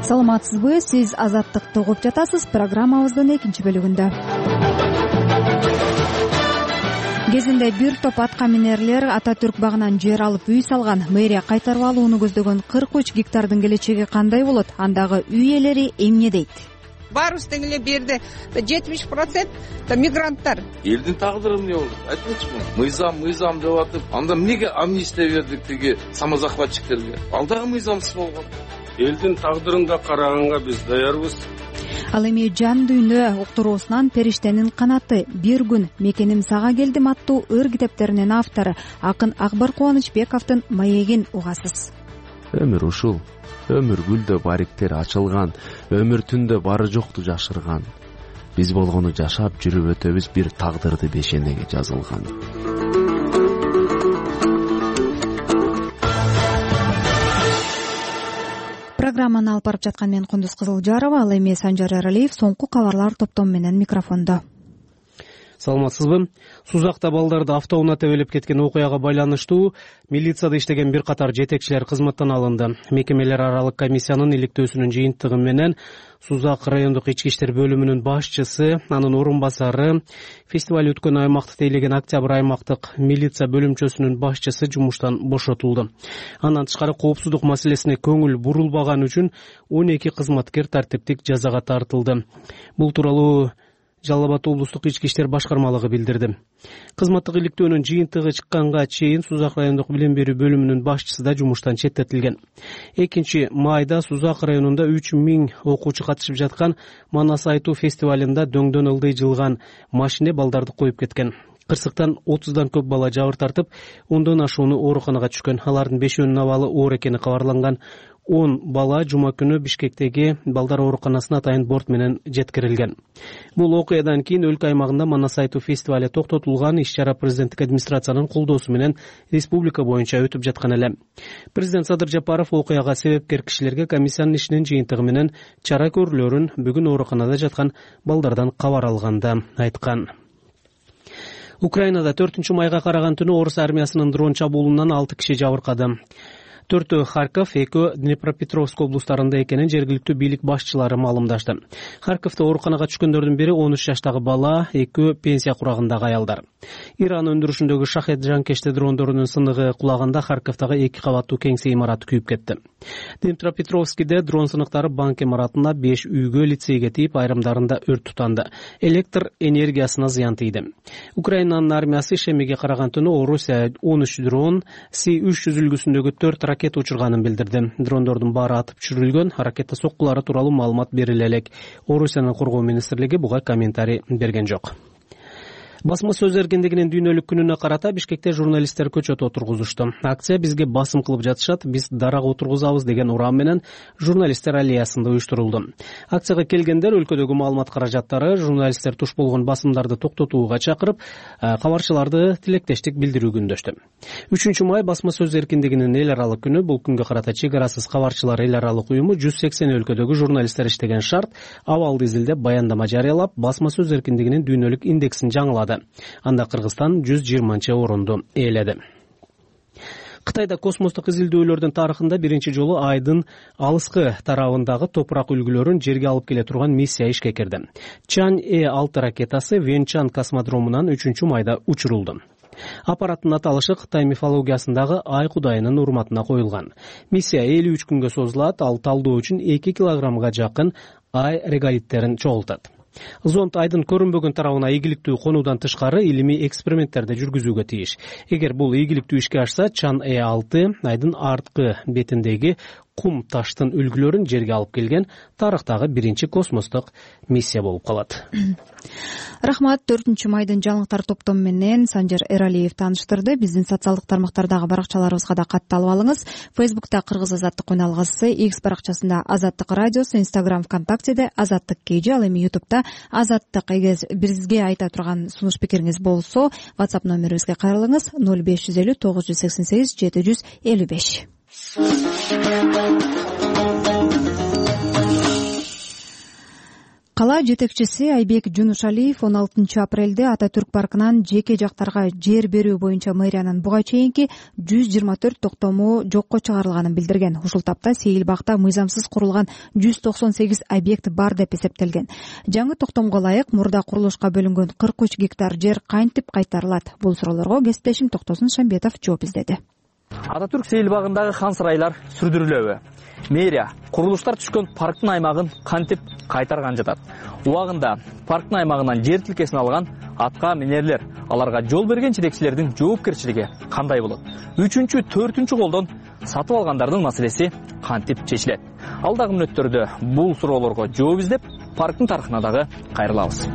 Саламатсызбы, сиз Азаттыкты угуп жатасыз. Программабыздын экинчи бөлүгүндө кезинде бир топ атка минерлер Ататүрк багынан жер алып үй салган. Мэрия кайтарып алууну көздөгөн 43 гектардын келечеги кандай болот? Андагы үй ээлери эмне дейт? Баарыбыз тең эле берди 70% мигранттар. Элдин тагдыры эмне болду? Айтыңызчы, мыйзам деп атып, анда эмнеге амнистия бердик тиги самозахватчиктерге? Ал дагы мыйзамсыз болгон. Элдин тагдырында караганга биз даярбыз. Ал эми жан дүйнө уктуруусунан Периштенин канаты, бир күн мекеним сага келдим аттуу ыр китептеринин автору акын Акбар Кубанычбековдун маегин угасыз. Өмүр ушул. Өмүр гүлдө бариктер ачылган, өмүр түндө бары жокту жашырган. Биз болгону жашап жүрүп өтөбүз, бир тагдырды бешенеге жазылган. Программаны алып барып жаткан мен Кундуз Кызылжарова, ал эми Санжар Эралиев соңку кабарлар топтому менен микрофондо. Саламатсызбы. Сузакта балдарды автоунаа тебелеп кеткен окуяга байланыштуу милицияда иштеген бир катар жетекчилер кызматтан алынды. Мекемелер аралык комиссиянын иликтөөсүнүн жыйынтыгы менен Сузак райондук ички иштер бөлүмүнүн башчысы, анын орун басары, фестиваль өткөн аймакты тейлеген Октябрь аймактык милиция бөлүмчөсүнүн башчысы жумуштан бошотулду. Андан тышкары коопсуздук маселесине көңүл бурулбаган үчүн 12 кызматкер тартиптик жазага тартылды. Бул тууралуу Жалал Абад облустук ички иштер башкармалыгы билдирди. Кызматтык иликтөөнүн жыйынтыгы чыкканга чейин Сузак райондук билим берүү бөлүмүнүн башчысы да жумуштан четтетилген. 2 майда Сузак районунда 3000 окуучу катышып жаткан Манас айтуу фестивалында дөңдөн ылдый жылган машине балдарды коюп кеткен. Кырсыктан 30дан көп бала жабыр тартып, 10дон ашууну ооруканага түшкөн. Алардын 5өөнүн абалы оор экени кабарланган. 10 бала жума күнү Бишкектеги балдар ооруканасына атайын борт менен жеткирилген. Бул окуядан кийин өлкө аймагында Манас айтуу фестивали токтотулган. Иш-чара президенттик администрациянын колдоосу менен республика боюнча өтүп жаткан эле. Президент Садыр Жапаров окуяга себепкер кишилерге комиссиянын ишинин жыйынтыгы менен чара көрүүлөрүн бүгүн ооруканада жаткан балдардан кабар алганда айткан. Украинада 4-майга караган түнү орус армиясынын дрон чабуулунан 6 киши жабыркады. 4-өө Харьков, 2-өө Днепропетровск облустарында экенин жергиликтүү бийлик башчылары маалымдашты. Харьковто ооруканага түшкөндөрдүн бири 13 жаштагы бала, 2-өө пенсия курагындагы аялдар. Иран өндүрүшүндөгү шахет жанкечти дрондорунун сыныгы кулаганда Харьковтагы 2 кабаттуу кеңсе имараты күйүп кетти. Днепропетровскиде дрон сыныктары банк имаратына, 5 үйгө, лицейге тийип, айрымдарында өрт тутанды. Электр энергиясына зыян тийди. Украинанын армиясы шемиге караган түнү Орусия 13 дрон, С-300 үлгүсүндөгү 4 ракета учурганын билдирди. Дрондордун баары атып түшүрүлгөн, ракета соккулары тууралуу маалымат бериле элек. Орусиянын коргоо министрлиги буга комментарий берген жок. Басма сөз эркиндигинин дүйнөлүк күнүнө карата Бишкекте журналисттер көчөт отургузушту. Акция бизге басым кылып жатышат, биз дарак отургузабыз деген урам менен журналисттер аллеясында уюштурулду. Акцияга келгендер өлкөдөгү маалымат каражаттары, журналисттер туш болгон басымдарды токтотууга чакырып, кабарчыларды тилектештик билдирүүгө үндөштү. 3 май басма сөз эркиндигинин эл аралык күнү. Бул күнгө карата чек арасыз кабарчылар эл аралык уюму 180 өлкөдөгү журналисттер иштеген шарт, абалды изилдеп баяндама жарыялап, басма сөз эркиндигинин дүйнөлүк индексин жаңылады. Анда Кыргызстан 120-орунду ээледи. Кытайда космостук изилдөөлөрдүн тарыхында биринчи жолу Айдын алыскы тарабындагы топурак үлгүлөрүн жерге алып келе турган миссия ишке кирди. Чан-6 ракетасы Венчан космодромунан 3 майда учурулду. Аппараттын аталышы Кытай мифологиясындагы Ай кудайынын урматына коюлган. Миссия 53 күнгө созулат, ал талдоо үчүн 2 килограммга жакын Ай реголиттерин чогултат. Зонд Айдын көрүнбөгөн тарабына ийгиликтүү конуудан тышкары илимий эксперименттерди жүргүзүүгө тийиш. Эгер бул ийгиликтүү ишке ашса, Чан-6 Айдын арткы бетиндеги кум таштын үлгүлөрүн жерге алып келген тарыхтагы биринчи космостук миссия болуп калат. Рахмат. 4-майдын жаңылыктар топтому менен Санжар Эралиев тааныштырды. Биздин социалдык тармактардагы баракчаларыбызга да катталып алыңыз. Фейсбукта Кыргыз Азаттык үналгысы, X баракчасында Азаттык радиосу, Instagram, ВКонтактеде Азаттык KG, ал эми YouTube'да Азаттык. Эгер бизге айта турган сунуш пикириңиз болсо, WhatsApp номерибизге кайрылыңыз 0550 988 755. Кала жетекчиси Айбек Жунушалиев 16 апрелде Ататүрк паркынан жеке жактарга жер берүү боюнча мэриянын буга чейинки 124 токтому жокко чыгарылганын билдирген. Ушул тапта Сейил бакта мыйзамсыз курулган 198 объект бар деп эсептелген. Жаңы токтомго ылайык мурда курулушка бөлүнгөн 43 гектар жер кантип кайтарылат? Бул суроолорго кесиптешим Токтосун Шамбетов жооп издеди. Ататүрк Сейил багындагы хан сарайлар сүрдүрүлөбү? Мэрия курулуштар түшкөн парктын аймагын кантип кайтарган жатат? Убагында парктын аймагынан жер тилкесин алган атка минерлер, аларга жол берген жетекчилердин жоопкерчилиги кандай болот? 3-4 колдон сатып алгандардын маселеси кантип чечилет? Алдагы мүнөттөрдө бул суроолорго жооп издеп, парктын тарыхына дагы кайрылабыз.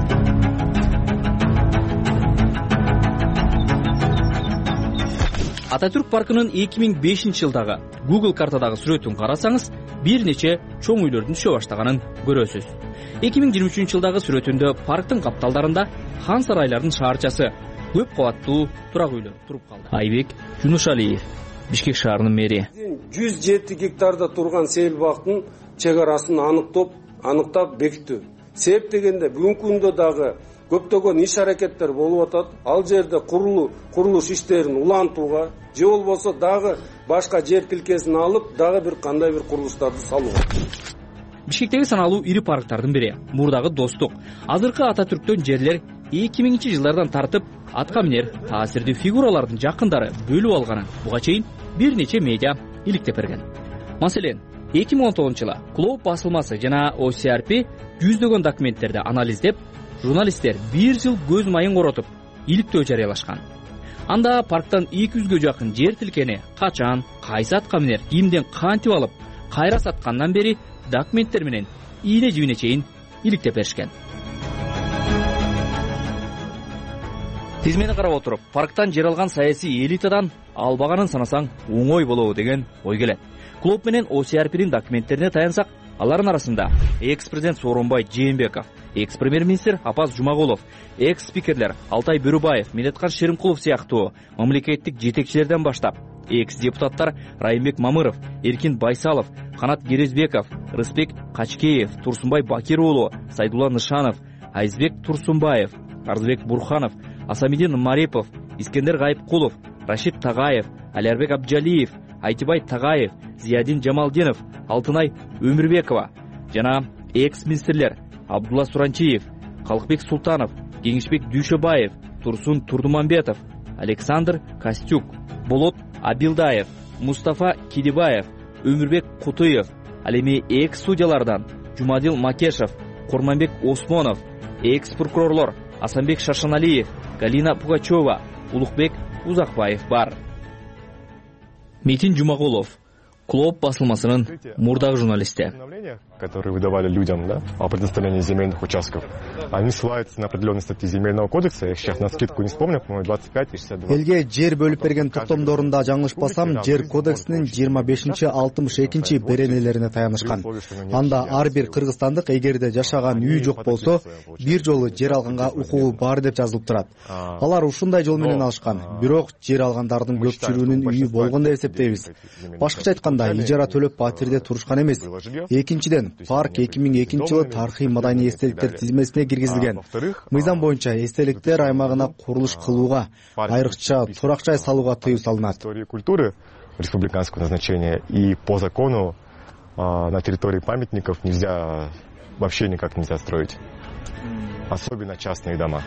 Ататүрк паркынын 2005 жылдагы Google картадагы сүрөтүн карасаңыз, бир нече чоң үйлөрдүн түшө баштаганын көрөсүз. 2023 жылдагы сүрөтүндө парктын капталдарында хан сарайлардын шаарчасы, көп кабаттуу турак үйлөр туруп калды. Айбек Жунушалиев, Бишкек шаарынын мэри. 107 гектарда турган Сейил бактын чек арасын аныктап бекиттүү. Себеп дегенде бүгүнкү күндө дагы көптөгөн иш аракеттер болуп атат. Ал жерде курулуш иштерин улантууга же болбосо дагы башка жер тилкесин алып, дагы бир кандай бир курулуштарды салууга. Бишкектеги саналуу ири парктардын бири мурдагы Достук. Азыркы Ататүрктөн жерлер 2000 жылдардан тартып, атка минер таасирдүү фигуралардын жакындары бөлүп алганын буга чейин бир нече медиа иликтеп берген. Маселен, 2019 жылы Клоп басылмасы жана OCRP жүздөгөн документтерди анализдеп, журналисттер 1 жыл көз майын коротуп, иликтөө жарыялашкан. Анда парктан 200гө жакын жер тилкени качан, кайсы атка минер, кимден кантип алып, кайра саткандан бери документтер менен ийне жибине чейин иликтеп беришкен. Тизмени карап отуруп, парктан жер алган саясий элитадан албаганын санасаң оңой болобу деген ой келет. Клоп менен OCRP'дин документтерине таянсак, алардын арасында экс-президент Сооронбай Жээнбеков, экс-премьер-министр Апаз Жумагулов, экс-спикерлер Алтай Бөрүбаев, Медеткан Шеримкулов сыяктуу мамлекеттик жетекчилерден баштап, экс-депутаттар Райымбек Мамыров, Эркин Байсалов, Канат Керезбеков, Рыспек Качкеев, Турсунбай Бакир уулу, Сайдулла Нышанов, Айзбек Турсунбаев, Арзбек Бурханов, Асамидин Марипов, Искендер Гайыпкулов, Рашид Тагаев, Алярбек Абджалиев, Айтибай Тагаев, Зиядин Жамалдинов, Алтынай Өмүрбекова жана экс-министрлер Абдулла Суранчиев, Калкбек Султанов, Кеңешбек Дүйшөбаев, Турсун Турдумамбетов, Александр Костюк, Болот Абилдаев, Мустафа Кидибаев, Өмүрбек Кутуев, ал эми экс-судьялардан Жумадил Макешев, Курманбек Осмонов, экс-прокурорлор Асанбек Шашаналиев, Галина Пугачева, Улукбек Узакбаев бар. Метин Жумагулов, Клоп басылмасынын мурдагы журналисти. Которые выдавали людям, о предоставлении земельных участков, они ссылаются на определенные статьи земельного кодекса, я их сейчас на скидку не вспомню, по-моему, 25 и 62. Элге жер бөлүп берген токтомдорунда жаңылышпасам, жер кодексинин 25-62 беренелерине таянышкан. Анда ар бир кыргызстандык эгерде жашаган үй жок болсо, бир жолу жер алганга укугу бар деп жазылып турат. Алар ушундай жол менен алышкан. Бирок жер алгандардын көпчүлүгүнүн үйү болгон деп эсептейбиз. Башкача айтканда, ижара төлөп батирде турушкан эмес. Экинчиден, парк 2002 жылы тарыхый маданий эстеликтер тизмесине киргизилген. Мыйзам боюнча эстеликтер аймагына курулуш кылууга, айрыкча турак жай салууга тыюу салынат. Истории культуры республиканского назначения и по закону на территории памятников нельзя, вообще никак нельзя строить. Особенно частные дома.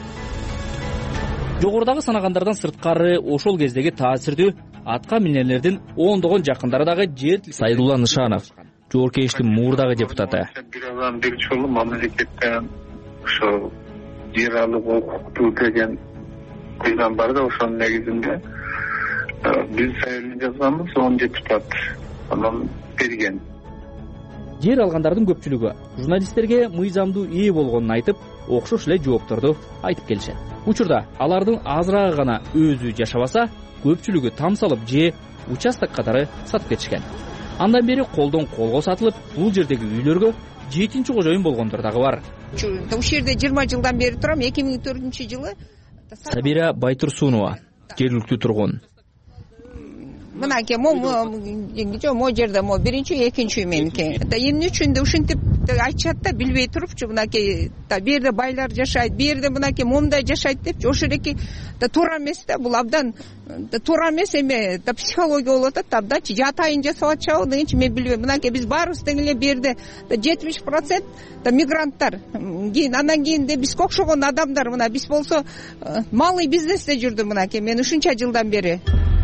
Жогорудагы санагандардан сырткары ошол кездеги таасирдүү атка минерлердин ондогон жакындары дагы жер. Сайдулла Нышанов, Жогорку мурдагы депутаты. Биринчи жолу мамлекеттен ошо жер алып укуктуу деген мыйзам бар да, ошонун негизинде биз сайын жазганбыз, 10 депутат анан берген. Жер алгандардын көпчүлүгү журналисттерге мыйзамдуу ээ болгонун айтып, окшош эле жоопторду айтып келишет. Учурда алардын азыраагы гана өзү жашабаса, көпчүлүгү там салып же участок катары сатып кетишкен. Андан бери колдон колго сатылып, бул жердеги үйлөргө 7-чи кожоюн болгондор дагы бар. Ушул жерде 20 жылдан бери турам. 2004 жылы Сабира Байтурсунова, жергиликтүү тургун. Мынакей мо жерде биринчи, экинчи үй меники. Эмне үчүн ушинтип деп айтышат да, билбей турупчу, мынакей бул жерде байлар жашайт, бул жерде мынакей момундай жашайт депчи. Ошол эки туура эмес да, бул абдан туура эмес, эме психология болуп атат, абданчы жатайын жасап атышабы дегенчи мен билбейм. Мынакей биз баарыбыз тең эле бул жерде 70% мигранттар, кийин андан кийин бизге окшогон адамдар, мына биз болсо малый бизнесте жүрдүм мынакей мен ушунча жылдан бери.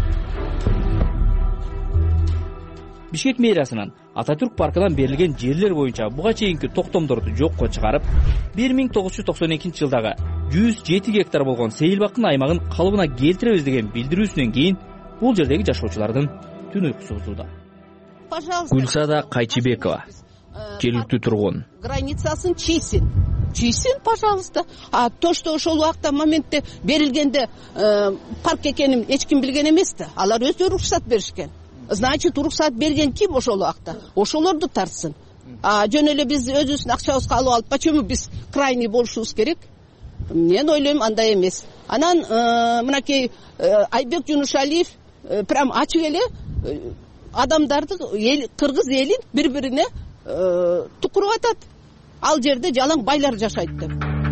Бишкек мэриясынын Ататүрк паркынан берилген жерлер боюнча буга чейинки токтомдорду жокко чыгарып, 1992-жылдагы 107 гектар болгон сейилбактын аймагын калыбына келтиребиз деген билдирүүсүнөн кийин бул жердеги жашоочулардын түн уйкусу бузулду. Гүлсада Кайчыбекова, жергиликтүү тургун. Границасын чийсин, пожалуйста. А то, что ошол убакта моментте берилгенде парк экенин эч ким билген эмес да. Алар өздөрү уруксат беришкен. Значит, уруксат берген ким ошол убакта? Ошолорду тартсын. Жөн эле биз өзүбүздүн акчабызга алып алып, почему биз крайний болушубуз керек? Мен ойлойм, андай эмес. Анан мынакей Айбек Жунушалиев прям ачык эле адамдарды, кыргыз элин бири-бирине тукуруп атат. Ал жерде жалаң байлар жашайт деп.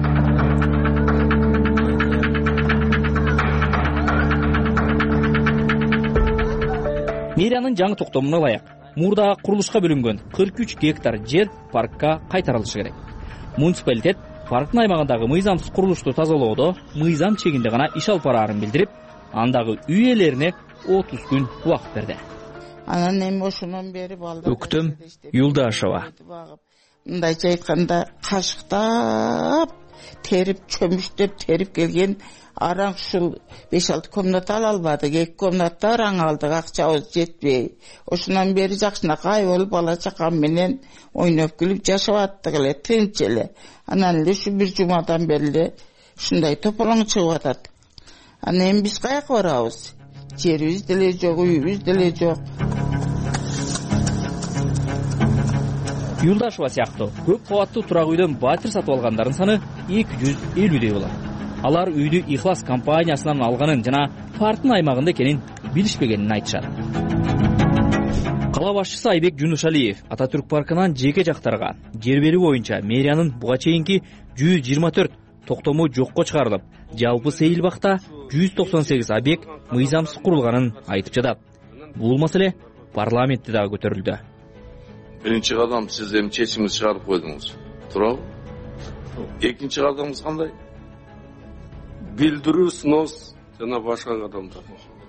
Мэриянын жаңы токтомуна ылайык мурда курулушка бөлүнгөн 43 гектар жер паркка кайтарылышы керек. Муниципалитет парктын аймагындагы мыйзамсыз курулушту тазалоодо мыйзам чегинде гана иш алып бараарын билдирип, андагы үй ээлерине 30 күн убакыт берди. Анан эми ошондон бери балдар Өктөм Юлдашева. Мындайча айтканда кашыктап, терип, чөмүштөп терип келген араң ушул 5-6 комната ала албадык. 2 комнатта араң алдык, акчабыз жетпей. Ошондон бери жакшынакай болуп бала чакам менен ойноп күлүп жашап аттык эле, тынч эле. Анан эле ушу бир жумадан бери ушундай тополоң чыгып атат. Анан эми биз каяка барабыз? Жерибиз деле жок, үйүбүз деле жок. Юлдашева сыяктуу көп кабаттуу турак үйдөн батир сатып алгандардын саны 250 болот. Алар үйдү Ихлас компаниясынан алганын жана парктын аймагында экенин билишпегенин айтышат. Кала башчысы Айбек Жунушалиев Ататүрк паркынан жеке жактарга жер берүү боюнча мэриянын буга чейинки 124 токтому жокко чыгарылып, жалпы сейилбакта 198 объект мыйзамсыз курулганын айтып жатат. Бул маселе парламентте дагы көтөрүлдү. Биринчи кадам сиз эми чечимди чыгарып койдуңуз. Туурабы? Экинчи кадамыңыз кандай? Билдирүү, снос жана башка кадамдар.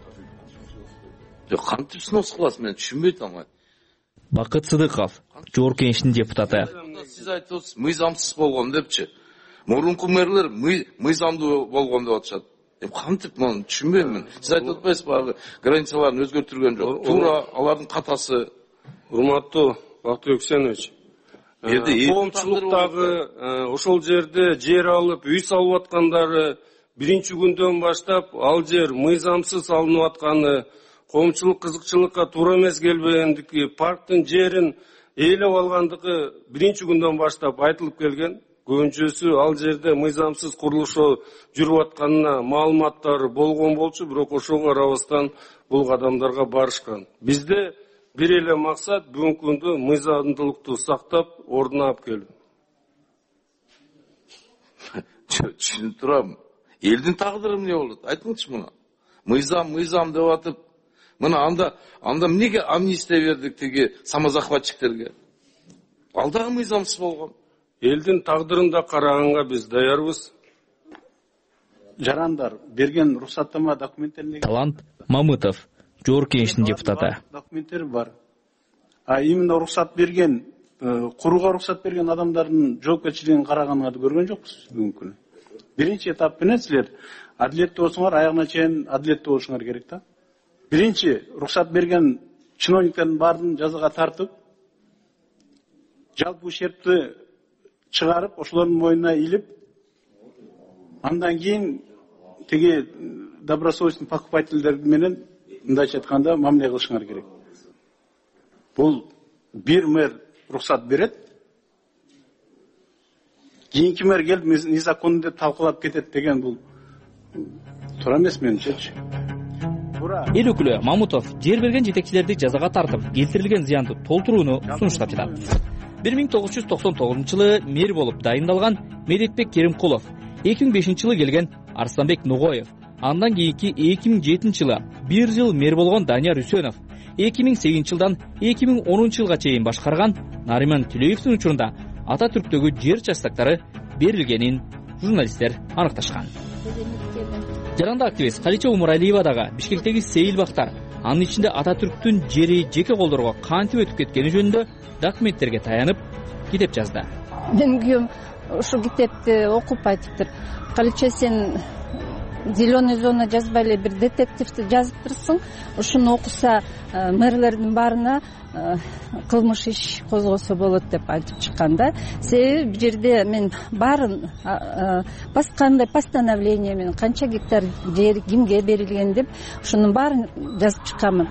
Жок, кантип снос кыласыз, мен түшүнбөй атам. Бакыт Сыдыков, Жогорку Кеңештин депутаты. Сиз айтасыз, мыйзамсыз болгон депчи. Мурунку мэрлер мыйзамдуу болгон деп атышат. Кантип, мен түшүнбөйм мен. Сиз айтып атпайсызбы, баягы границаларын өзгөртүлгөн жок. Туура алардын катасы. Урматтуу Бактыбек Үсенович, коомчулуктагы ошол жерде жер алып, үй салып аткандары биринчи күндөн баштап ал жер мыйзамсыз алынып атканы, коомчулук кызыкчылыкка туура эмес келбегендики, парктын жерин ээлеп алгандыгы биринчи күндөн баштап айтылып келген. Көбүнчөсү ал жерде мыйзамсыз курулушу жүрүп атканына маалыматтары болгон болчу, бирок ошого карабастан бул кадамдарга барышкан. Бизде бир эле максат бүгүнкү күндө мыйзамдуулукту сактап, ордуна алып келүү. Түшүнүп турам. Элдин тагдыры эмне болот? Айтыңызчы мына. Мыйзам деп атып, мына анда эмнеге амнистия бердик тиги самозахватчиктерге? Ал дагы мыйзамсыз болгон. Элдин тагдырында караганга биз даярбыз. Жарандар берген рухсаттама документтерине Талант Мамытов, Жогорку Кеңештин депутаты. Документтер бар. Именно рухсат берген, курууга рухсат берген адамдардын жоопкерчилигин караганга көргөн жокпуз бүгүнкү күнү. Биринчи этап менен силер адилеттүү болсоңор, аягына чейин адилеттүү болушуңар керек да. Биринчи рухсат берген чиновниктардын баардыгын жазага тартып, жалпы ущербти чыгарып, ошолордун мойнуна илип, андан кийин тиги добросовестный покупательдер менен мындайча айтканда мамиле кылышыңар керек. Бул бир мэр рухсат берет, кийинки мэр келип незаконно деп талкуулап кетет деген бул туура эмес менимчечи. Эл өкүлү Мамутов жер берген жетекчилерди жазага тартып, келтирилген зыянды толтурууну сунуштап жатат. 1999 жылы мэр болуп дайындалган Медетбек Керимкулов, 2005 жылы келген Арсланбек Ногоев, андан кийинки 2007 жылы 1 жыл мэр болгон Данияр Үсөнов, 2008 жылдан 2010 жылга чейин башкарган Нариман Түлеевдин учурунда Ата Түрктөгү жер участоктору берилгенин журналисттер аныкташкан. Жаранда активист Калича Умаралиева дагы Бишкектеги сейилбактар, анын ичинде Ата Түрктүн жери жеке колдорго кантип өтүп кеткени жөнүндө документтерге таянып китеп жазды. Менин күйөөм ушу китепти окуп айтыптыр. Калича, сен зеленый зона жазбай эле бир детективди жазыптырсың. Ушуну окуса мэрлердин баарына кылмыш иш козгосо болот деп айтып чыккан да. Себеби бул жерде мен баарын кандай постановление менен канча гектар жер кимге берилген деп ушунун баарын жазып чыкканмын.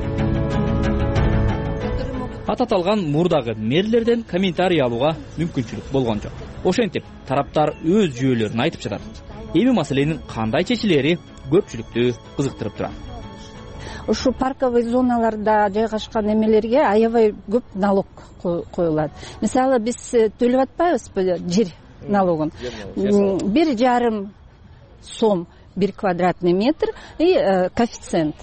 Ататалган мурдагы мэрлерден комментарий алууга мүмкүнчүлүк болгон жок. Ошентип тараптар өз жүйөлөрүн айтып жатат. Эми маселенин кандай чечилери көпчүлүктү кызыктырып турат. Ушу парковый зоналарда жайгашкан эмелерге аябай көп налог коюлат. Мисалы, биз төлөп атпайбызбы жер налогун? 1,5 сом 1 квадратный метр и коэффициент.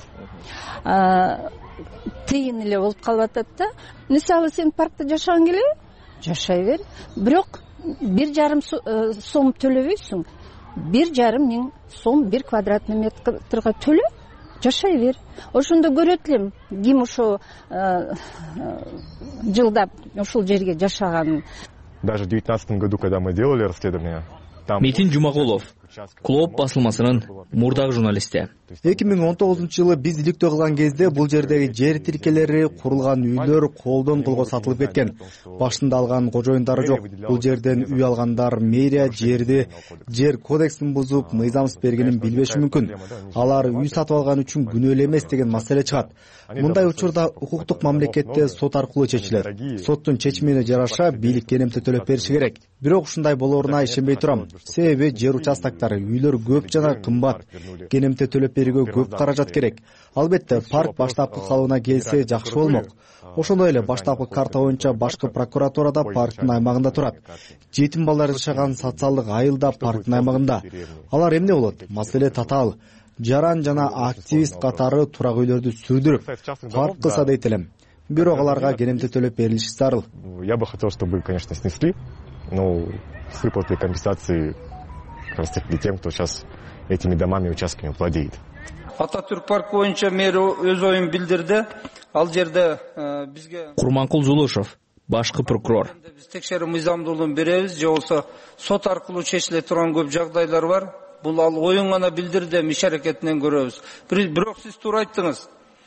Тыйын эле болуп калып атат да. Мисалы, сен паркта жашагың келеби? Жашай бер. Бирок 1,5 сом төлөбөйсүң. 1,5 миң сом 1 квадратный метрга төлө, жашай бер. Ошондо көрөт элем ким ошо жылдап ушул жерге жашаганын. Даже в 2019 году, когда мы делали расследование, Метин Жумагулов, Клоп басылмасынын мурдагы журналисти. 2019 жылы биз иликтөө кылган кезде бул жердеги жер тиркелери, курулган үйлөр колдон колго сатылып кеткен. Башында алган кожоюндары жок. Бул жерден үй алгандар мэрия жерди жер кодексин бузуп, мыйзамсыз бергенин билбеши мүмкүн. Алар үй сатып алган үчүн күнөөлүү эмес деген маселе чыгат. Мындай учурда укуктук мамлекетте сот аркылуу чечилет. Соттун чечимине жараша бийлик кенемте төлөп бериши керек. Бирок ушундай болоруна ишенбей турам. Себеби жер участоктору, үйлөр көп жана кымбат. Кенемте төлөп берүүгө көп каражат керек. Албетте, парк баштапкы калыбына келсе жакшы болмок. Ошондой эле баштапкы карта боюнча башкы прокуратурада парктын аймагында турат. Жетим балдар жашаган социалдык айыл да парктын аймагында. Алар эмне болот? Маселе татаал. Жаран жана активист катары турак үйлөрдү сүрдүрүп, парк кылса дейт элем. Бирок аларга кенемте төлөп берилиши зарыл. Я бы хотел, чтобы, конечно, снесли, но с выплатой компенсации как раз таки тем, кто сейчас этими домами и участками владеет. Ататүрк парк боюнча мэр өз оюн билдирди. Ал жерде бизге Курманкул Зулушев, башкы прокурор. Биз текшерүү мыйзамдуулугун беребиз, же болбосо сот аркылуу чечиле турган көп жагдайлар бар. Бул ал оюн гана билдирди, иш аракетинен көрөбүз. Бирок сиз туура айттыңыз.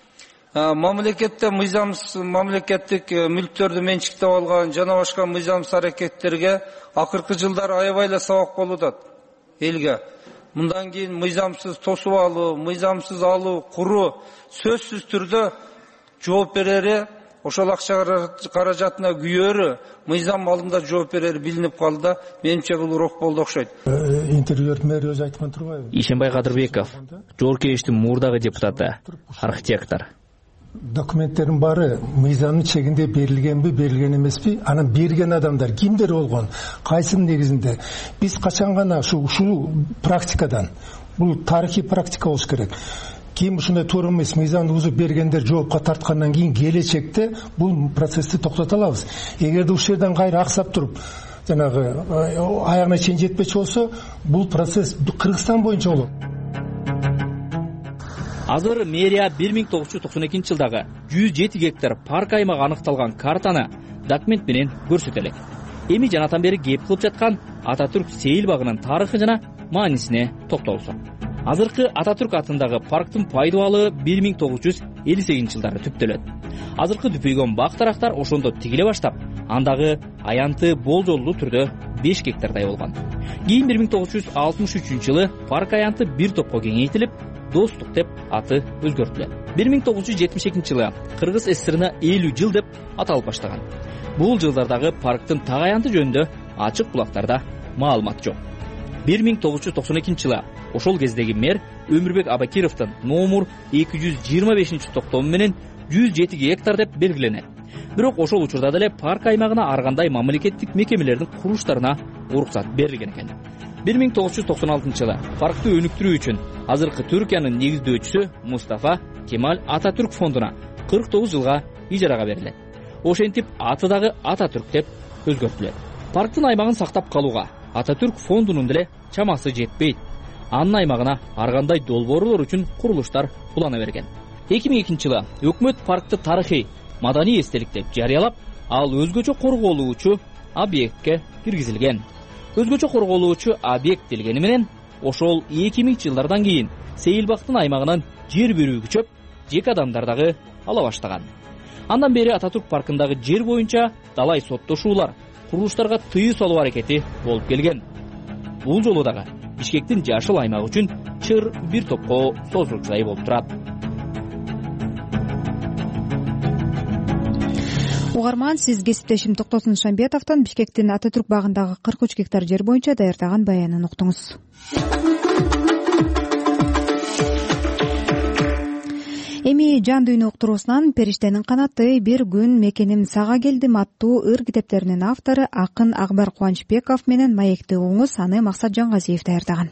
Мамлекетте мыйзамсыз мамлекеттик мүлктөрдү менчиктеп алган жана башка мыйзамсыз аракеттерге акыркы жылдары аябай эле сабак болуп атат элге. Мындан кийин мыйзамсыз тосуп алуу, мыйзамсыз алуу, куруу сөзсүз түрдө жооп берери, ошол акча каражатына күйөрү, мыйзам алдында жооп берери билинип калды да, менимче бул урок болду окшойт. Интервьюлөрдө мэр өзү айткан турбайбы? Ишенбай Кадырбеков, Жогорку Кеңештин мурдагы депутаты, архитектор. Документтердин баары мыйзамдын чегинде берилгенби, берилген эмеспи? Анан берген адамдар кимдер болгон? Кайсынын негизинде? Биз качан гана ушул практикадан, бул тарыхый практика болуш керек. Ким ушундай туура эмес мыйзамды бузуп бергендер жоопко тарткандан кийин келечекте бул процессти токтото алабыз. Эгерде ушул жерден кайра аксап туруп, жанагы аягына чейин жетпечи болсо, бул процесс Кыргызстан боюнча болот. Азыр мэрия 1992 жылдагы 107 гектар парк аймагы аныкталган картаны документ менен көрсөтө элек. Эми жанатан бери кеп кылып жаткан Ататүрк сейил багынын тарыхы жана маанисине токтолсок. Азыркы Ататүрк атындагы парктын пайдалуу 1958 жылдары түптөлөт. Азыркы түпөйгөн бак тарактар ошондо тигиле баштап, андагы аянты болжолдуу түрдө 5 гектардай болгон. Кийин 1963 жылы парк аянты бир топко кеңейтилип, Достук деп аты өзгөртүлөт. 1972 жылы Кыргыз ССРына 50 жыл деп аталып баштаган. Бул жылдардагы парктын так аянты жөнүндө ачык булактарда маалымат жок. 1992 жылы ошол кездеги мэр Өмүрбек Абакировдун номер 225 токтому менен 107 гектар деп белгиленет. Бирок ошол учурда деле парк аймагына ар кандай мамлекеттик мекемелердин курулуштарына уруксат берилген экен. 1996 жылы паркты өнүктүрүү үчүн азыркы Түркиянын негиздөөчүсү Мустафа Кемаль Ататүрк фондуна 49 жылга ижарага берилет. Ошентип аты дагы Ататүрк деп өзгөртүлөт. Парктын аймагын сактап калууга Ататүрк фондунун деле чамасы жетпейт. Анын аймагына ар кандай долбоорлор үчүн курулуштар улана берген. 2002 жылы өкмөт паркты тарыхый, маданий эстелик деп жарыялап, ал өзгөчө корголуучу объектке киргизилген. Өзгөчө корголуучу объект делгени менен ошол 2000 жылдардан кийин Сейилбактын аймагынан жер берүү күчөп, жеке адамдар дагы ала баштаган. Андан бери Ататүрк паркындагы жер боюнча далай соттошуулар, курулуштарга тыюу салуу аракети болуп келген. Бул жолу дагы Бишкектин жашыл аймагы үчүн чыр бир топко созулчу болуп турат. Угарман, сиз кесиптешим Токтосун Шамбетовдон Бишкектин Ататүрк багындагы 43 гектар жер боюнча даярдаган баянын уктуңуз. Эми жан дүйнө уктуруусунан Периштенин канаты, бир күн мекеним сага келдим аттуу ыр китептеринин автору акын Акбар Кубанычбеков менен маектүү угуңуз, аны Максат Жангазиев даярдаган.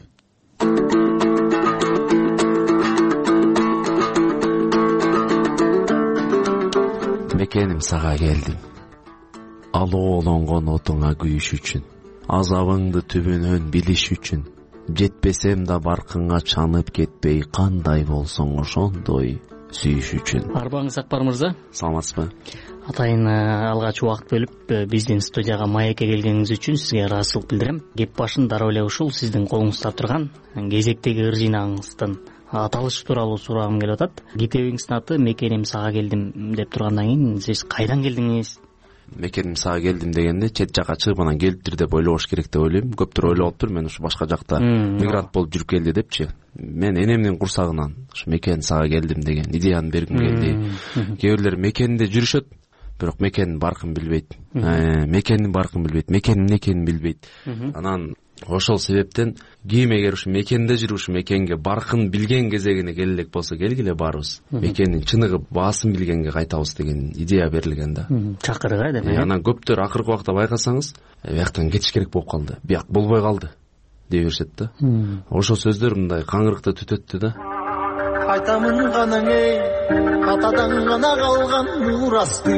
Мекеним сага келдим, алоолонгон отуңа күйүш үчүн, азабыңды түбүнөн билиш үчүн, жетпесем да баркыңа чанып кетпей, кандай болсоң ошондой сүйүш үчүн. Арбаңыз Акбар мырза. Саламатсызбы? Атайын алгач убакыт бөлүп биздин студияга маекке келгениңиз үчүн сизге ыраазычылык билдирем. Кеп башын дароо эле ушул сиздин колуңузда турган кезектеги ыр жыйнагыңыздын аталышы тууралуу сурагым келип атат. Китебиңиздин аты Мекеним сага келдим деп тургандан кийин сиз кайдан келдиңиз? Мекеним сага келдим дегенде чет жакка чыгып анан келиптир деп ойлобош керек деп ойлойм. Көптөр ойлоп атыптыр, мен ушу башка жакта мигрант болуп жүрүп келди депчи. Мен энемдин курсагынан ушу Мекен сага келдим деген идеяны бергим келди. Кээ бирлер мекенинде жүрүшөт, бирок мекенин баркын билбейт. Мекенин баркын билбейт, мекенин эмне экенин билбейт. Анан ошол себептен кийим эгер ушу мекенде жүрүп ушу мекенге баркын билген кезегине келе элек болсо келгиле баарыбыз. Мекендин чыныгы баасын билгенге кайтабыз деген идея берилген да. Чакырга деп. Анан көптөр акыркы убакта байкасаңыз, бияктан кетиш керек болуп калды, бияк болбой калды дей беришет да. Ошол сөздөр мындай каңырыкты түтөттү да. Кайтамын ганаң эй, атадан гана калган мурасты.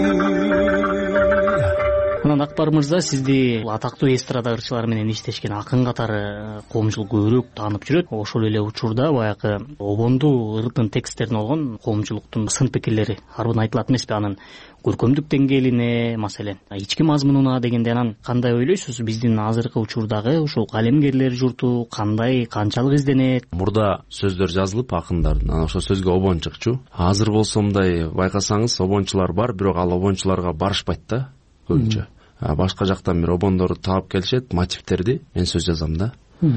Анан Акбар мырза, сизди атактуу эстрада ырчылары менен иштешкен акын катары коомчулук көбүрөөк таанып жүрөт. Ошол эле учурда баягы обондуу ырдын тексттерине болгон коомчулуктун сын пикирлери арбын айтылат эмеспи? Анын көркөмдүк деңгээлине, маселен, ички мазмунуна дегенде анан кандай ойлойсуз? Биздин азыркы учурдагы ушул калемгерлер журту кандай, канчалык изденет? Мурда сөздөр жазылып акындардын, анан ошол сөзгө обон чыкчу. Азыр болсо мындай байкасаңыз, обончулар бар, бирок ал обончуларга барышпайт да көбүнчө. Башка жактан бир обондорду таап келишет, мотивтерди мен сөз жазам да.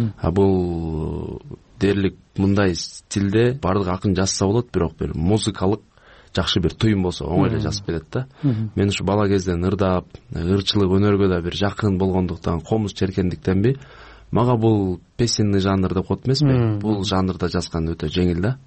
Бул дээрлик мындай стилде бардык акын жазса болот, бирок бир музыкалык жакшы бир туюм болсо оңой эле жазып берет да. Мен ушу бала кезден ырдап, ырчылык өнөргө да бир жакын болгондуктан, комуз черкендиктенби, мага бул песенный жанр деп коет эмеспи? Бул жанрда жазган өтө жеңил да.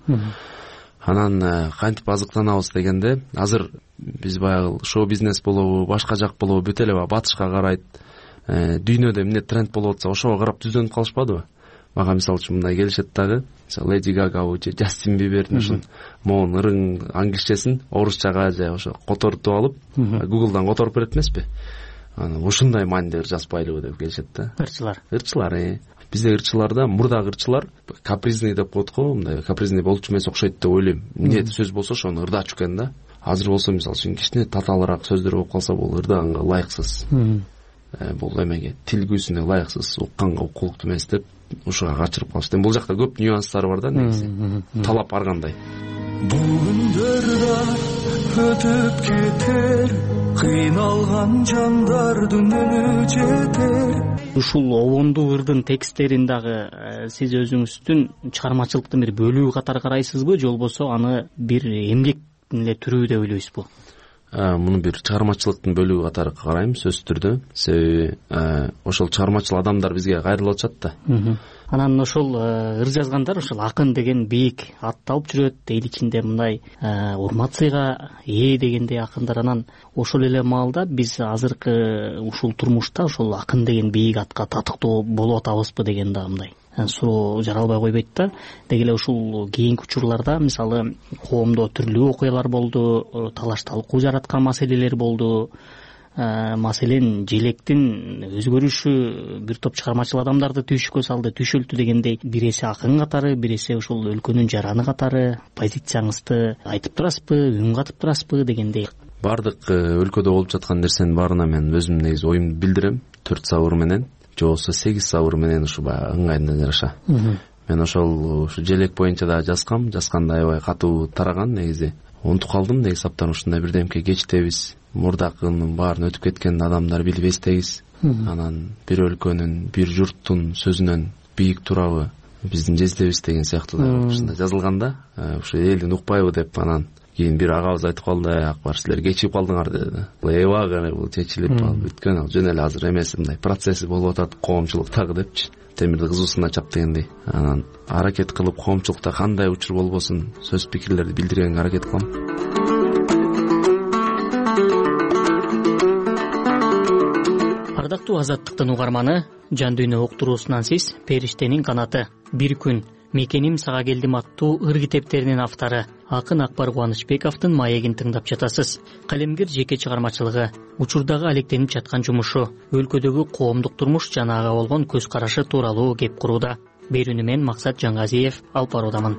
Анан кантип азыктанабыз дегенде, азыр биз баягы шоу-бизнес болобу, башка жак болобу, бүт эле батышка карайт. Дүйнөдө эмне тренд болуп атса, ошого карап түздөнүп калышпадыбы? Мага мисалы үчүн мындай келишет дагы, Леди Гагабы же Джастин Бибердин ушун моун ырың англисчесин орусчага же ошо котортуп алып, Google'дан которуп берет эмеспи? Анан ушундай маанидеги ыр жазбайлыбы деп келишет да. Ырчылар. Бизде ырчыларда, мурдагы ырчылар капризный деп коет го, мындай капризный болчу эмес окшойт деп ойлойм. Эмне сөз болсо ошону ырдачу экен да. Азыр болсо мисалы үчүн кичине татаалыраак сөздөр болуп калса, бул ырдаганга ылайыксыз. Бул эмеге тил күйсүнө ылайыксыз, укканга уккулуктуу эмес деп ушуга качырып калышты. Бул жакта көп нюанстары бар да негизи. Талап ар кандай. Бул күндөр да өтүп кетер, кыйналган жандардын үнү жетер. Ушул обондуу ырдын тексттерин дагы сиз өзүңүздүн чыгармачылыктын бир бөлүгү катары карайсызбы, же болбосо аны бир эмгектин эле түрү деп ойлойсузбу? Муну бир чыгармачылыктын бөлүгү катары карайм, сөзсүз түрдө. Себеби ошол чыгармачыл адамдар бизге кайрылып атышат да. Анан ошол ыр жазгандар ошол акын деген бийик атты алып жүрөт, эл ичинде мындай урмат сыйга ээ дегендей акындар. Анан ошол эле маалда биз азыркы ушул турмушта ошол акын деген бийик атка татыктуу болуп атабызбы деген да мындай суроо жаралбай койбойт да. Деги эле ушул кийинки учурларда мисалы коомдо түрлүү окуялар болду, талаш талкуу жараткан маселелер болду. Маселен желектин өзгөрүшү бир топ чыгармачыл адамдарды түйшүккө салды, түйшөлтү дегендей. Биреси акын катары, биреси ушул өлкөнүн жараны катары позицияңызды айтып турасызбы, үн катып турасызбы дегендей. Бардык өлкөдө болуп жаткан нерсенин баарына мен өзүм негизи оюмду билдирем. 4 сабыр менен же болбосо 8 сабыр менен ушу баягы ыңгайына жараша. Мен ошол желек боюнча да жазганда аябай катуу тараган негизи. Унутуп калдым негизи саптан ушундай бирдемке кечтебиз. Мурдакынын баарын өтүп кеткен адамдар билип эстейбиз. Анан бир өлкөнүн, бир журттун сөзүнөн бийик турабы, биздин жездебиз деген сыяктуу ушундай жазылганда, ушу элдин укпайбы деп анан кийин бир агабыз айтып калды, акбар силер кечигип калдыңар деди. Эбагы бул чечилип бүткөн, ал жөн эле азыр эмес, мындай процесси болуп атат коомчулуктагы депчи. Темирди кызуусуна чап дегендей. Анан аракет кылып коомчулукта кандай учур болбосун сөз пикирлерди билдиргенге аракет кылам. Ардактуу Азаттыктын угарманы, жан дүйнө уктуруусунан сиз Периштенин канаты, бир күн, Мекеним сага келдим аттуу ыр китептеринин автору акын Акбар Кубанычбековдун маегин тыңдап жатасыз. Калемгер жеке чыгармачылыгы, учурдагы алектенип жаткан жумушу, өлкөдөгү коомдук турмуш жана ага болгон көз карашы тууралуу кеп курууда. Берүүнү мен Максат Жаңгазиев алып баруудамын.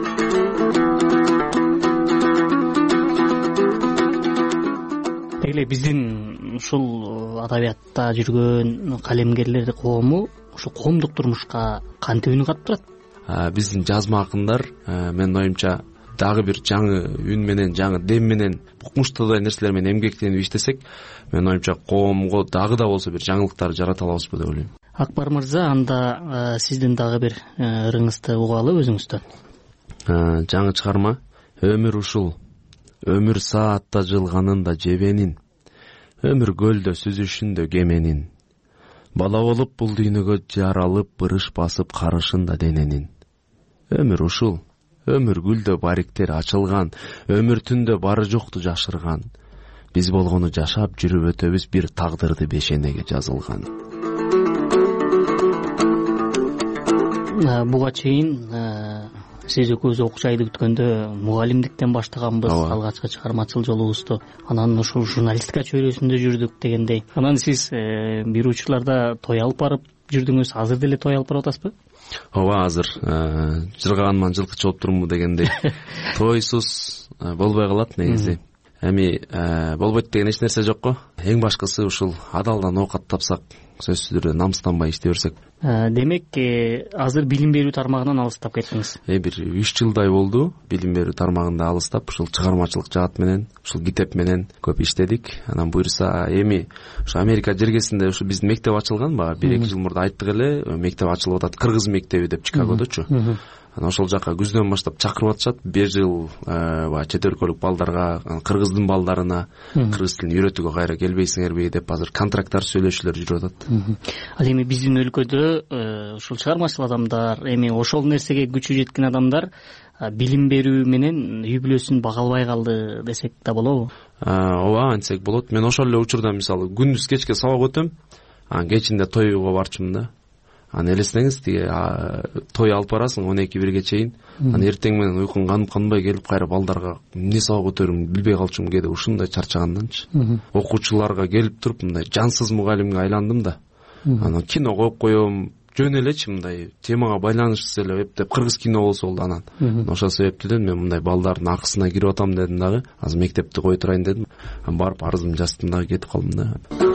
Эле биздин ушул адабиятта жүргөн калемгерлер коому ушул коомдук турмушка кантип үн катып турат? Биздин жазма акындар менин оюмча дагы бир жаңы үн менен, жаңы дем менен укмуштуудай нерселер менен эмгектенип иштесек, менин оюмча коомго дагы да болсо бир жаңылыктар жарата алабызбы деп ойлойм. Акбар мырза, анда сиздин дагы бир ырыңызды угалы өзүңүздөн. Жаңы чыгарма Өмүр ушул, өмүр саатта жылганында жебенин, өмүр көлдө сүзүшүндө кеменин, бала болуп бул дүйнөгө жаралып бырыш басып карышында дененин. Өмүр ушул, өмүр гүлдө бариктер ачылган, өмүр түндө бары жокту жашырган, биз болгону жашап жүрүп өтөбүз бир тагдырды бешенеге жазылган. Буга чейин сиз экөөбүз окуш айды бүткөндө мугалимдиктен баштаганбыз алгачкы чыгармачыл жолубузду. Анан ушул журналистика чөйрөсүндө жүрдүк дегендей. Анан сиз бир учурларда той алып барып жүрдүңүз. Азыр деле той алып барып атасызбы? Ооба, азыр жыргаганман жылкычы болуп турумбу дегендей. Тойсуз болбой калат негизи. Эми болбойт деген эч нерсе жок го. Эң башкысы ушул адалдан оокат тапсак, сөзсүз түрдө намыстанбай иштей берсек. Демек, азыр билим берүү тармагынан алыстап кеттиңиз. Бир 3 жылдай болду билим берүү тармагында алыстап, ушул чыгармачылык жаат менен, ушул китеп менен көп иштедик. Анан буюрса, эми ушу Америка жергесинде ушу биздин мектеп ачылган, бага 1-2 жыл мурда айттык эле, мектеп ачылып атат, кыргыз мектеби деп Чикагодочу. Анан ошол жака күздөн баштап чакырып атышат. Бир жыл чет өлкөлүк балдарга, кыргыздын балдарына кыргыз тилин үйрөтүүгө кайра келбейсиңерби деп азыр контракттар сүйлөшүүлөр жүрүп атат. Ал эми биздин өлкөдө ушул чыгармачыл адамдар, эми ошол нерсеге күчү жеткен адамдар билим берүү менен үй бүлөсүн бага албай калды десек да болобу? Ооба, антсек болот. Мен ошол эле учурда мисалы күндүз кечке сабак өтөм, анан кечинде тойго барчумун да. Анан элестеңиз, тиги той алып барасың 12-1ге чейин. Анан эртең менен уйкуң канбай келип, кайра балдарга эмне сабак өтөрүмдү билбей калчумун кээде, ушундай чарчаганданчы. Окуучуларга келип туруп мындай жансыз мугалимге айландым да. Анан кино коюп коем, жөн элечи мындай темага байланыштуу эле эптеп кыргыз кино болсо болду анан. Ошол себептен мен мындай балдардын акысына кирип атам дедим дагы. Азыр мектепти кое турайын дедим. Анан барып арызымды жаздым дагы кетип калдым да.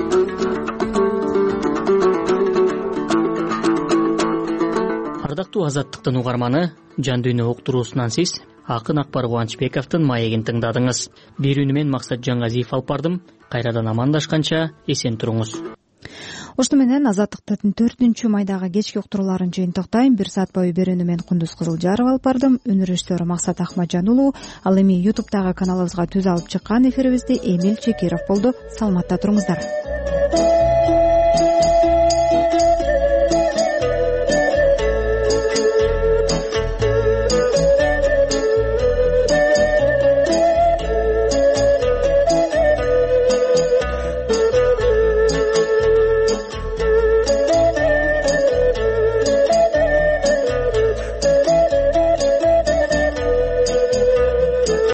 Ардактуу Азаттыктын угарманы, жан дүйнө уктуруусунан сиз акын Акбар Кубанычбековдун маегин тыңдадыңыз. Берүүнү мен Максат Жаңгазиев алып бардым. Кайрадан амандашканча эсен туруңуз. Ошто менен Азаттыктын 4 майдагы кечки уктурууларын жыйынтыктайм. 1 саат бою берүүнү мен Кундуз Кызылжаров алып бардым. Өнөр режиссеру Максат Ахмаджан уулу. Ал эми YouTube'дагы каналыбызга түз алып чыккан эфирибизди Эмил Чекиров болду. Саламатта туруңуздар.